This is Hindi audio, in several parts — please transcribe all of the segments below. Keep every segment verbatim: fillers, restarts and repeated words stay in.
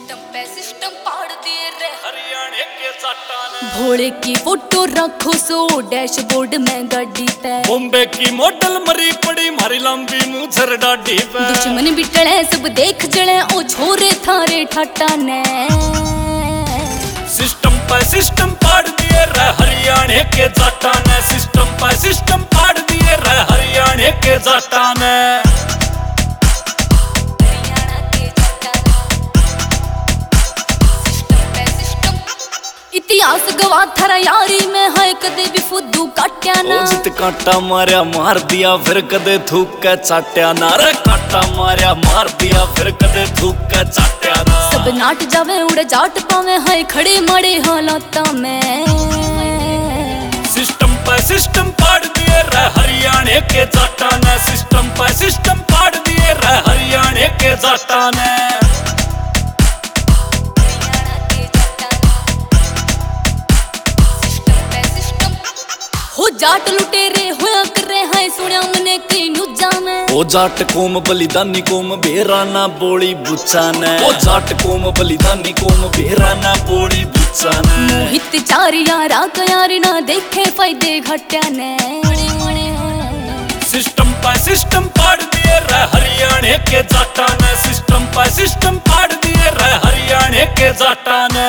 सिस्टम पे सिस्टम पाड़ दिए रे हरियाणे के जाटा ने। भोले की फोटो रखो सो डैशबोर्ड में गाड़ी पे। बॉम्बे की मॉडल मरी पड़ी मारी लंबी मुझर डाडी पे। दुश्मन भी टले सब देख जले ओ छोरे थारे ठाटा ने। सिस्टम पे सिस्टम पाड़ दिए रे हरियाणे के जाटा ने। सिस्टम पे सिस्टम पाड़ दिए रे हरियाणे के जाटा ने। इतिहास गवा थारा यारी में है कदे भी फुद्दू काट्या ना। ओ जित कांटा मारया मार दिया फिर कदे थूक के चाट्या ना रे। कांटा मारया मार दिया फिर कदे थूक के चाट्या ना। सब नाट जावे उड़े जाट पावे है खड़े मड़े हालात में। सिस्टम पे सिस्टम पाड़ दिए रे हरियाणे के जाटा ने। सिस्टम पे सिस्टम पाड़ दिए रे हरियाणे के जाटा ने। हो जाट लुटेरे होया कर रहे हैं सुनिया मने कई न्यूज़ा में। ओ जाट कोम बलिदानी कोम बेराना बोली बुच्चा ने। ओ जाट कोम बलिदानी कोम बेराना बोली बुच्चा ने। मोहित चार यारा कयारी ना देखे फायदे घट्या ने। सिस्टम पे सिस्टम पाड़ दिए रे हरियाणे के जाटा ने। सिस्टम पे सिस्टम पाड़ दिए रे हरियाणे के जाटा ने।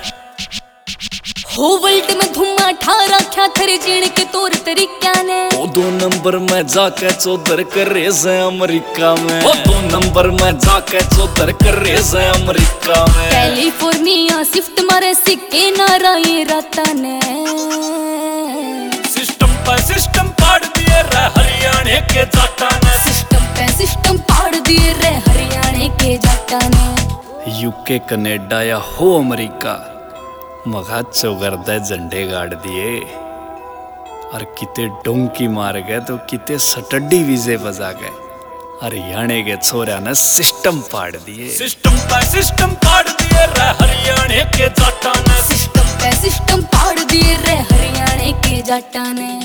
हो वर्ल्ड में धुमा ठारा क्या थरी जीण के तौर तरीका ने। ओ दो नंबर में जाके चौधर कर रेस अमेरिका में। ओ दो नंबर में जाके चौधर कर रेस अमेरिका में। कैलिफोर्निया शिफ्ट मारे सिक्के नाराये राता ने। सिस्टम पे सिस्टम पाड़ दिए रे हरियाणे के जाटा ने। सिस्टम पे सिस्टम पाड़ दिए रे हरियाणे के जाटा ने। यूके कनेडा या हो अमेरिका मगा चौगरदे झंडे गाड़ दिए। और किते डोंकी मार गए तो किते सटड्डी विजे बजा गए। हरियाणे के छोरा ने सिस्टम पाड़ दिए। सिस्टम पे सिस्टम पाड़ दिए रे हरियाणे के जाटा ने। सिस्टम पे सिस्टम पाड़ दिए रे हरियाणे के जाटा ने।